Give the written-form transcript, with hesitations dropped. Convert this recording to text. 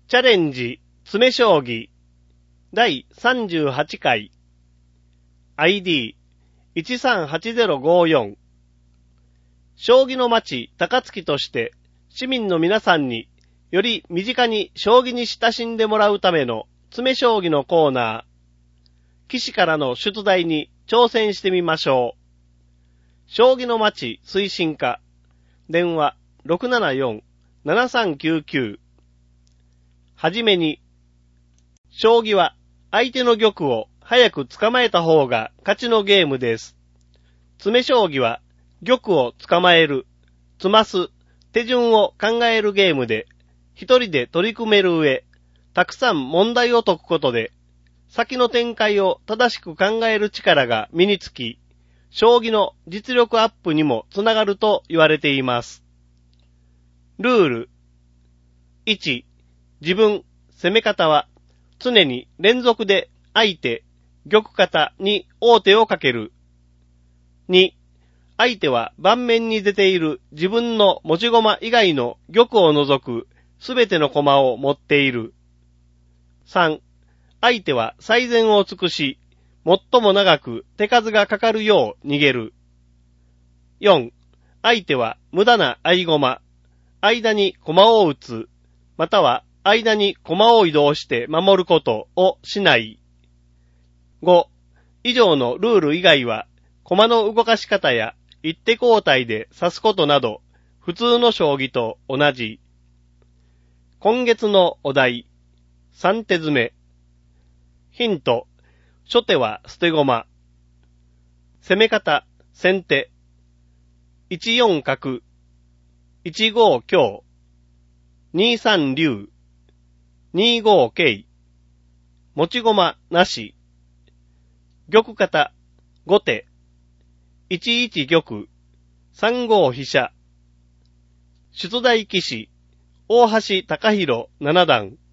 チャレンジ詰将棋第38回 ID138054 将棋の町高槻として市民の皆さんにより身近に将棋に親しんでもらうための詰将棋のコーナー、棋士からの出題に挑戦してみましょう。将棋の町推進課電話 674-7399 はじめに、将棋は相手の玉を早く捕まえた方が勝ちのゲームです。詰将棋は玉を捕まえる、詰ます手順を考えるゲームで、一人で取り組める上、たくさん問題を解くことで、先の展開を正しく考える力が身につき、将棋の実力アップにもつながると言われています。ルール 1. 自分、攻め方は常に連続で相手、玉方に王手をかける。2. 相手は盤面に出ている自分の持ち駒以外の玉を除くすべての駒を持っている。3. 相手は最善を尽くし、最も長く手数がかかるよう逃げる。4. 相手は無駄な合駒、間に駒を打つ、または間に駒を移動して守ることをしない。5. 以上のルール以外は、駒の動かし方や一手交代で指すことなど、普通の将棋と同じ。今月のお題、3手詰め。ヒント、初手は捨て駒。攻め方、先手。1四角、1五香、2三竜、2五桂、持ち駒なし。玉方、後手、1一玉、3五飛車。出題棋士、大橋貴弘七段。